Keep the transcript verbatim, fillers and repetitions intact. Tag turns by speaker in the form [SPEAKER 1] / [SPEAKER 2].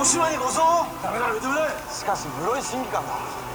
[SPEAKER 1] 島にこそダメだ認めない。
[SPEAKER 2] しかし室井審議官が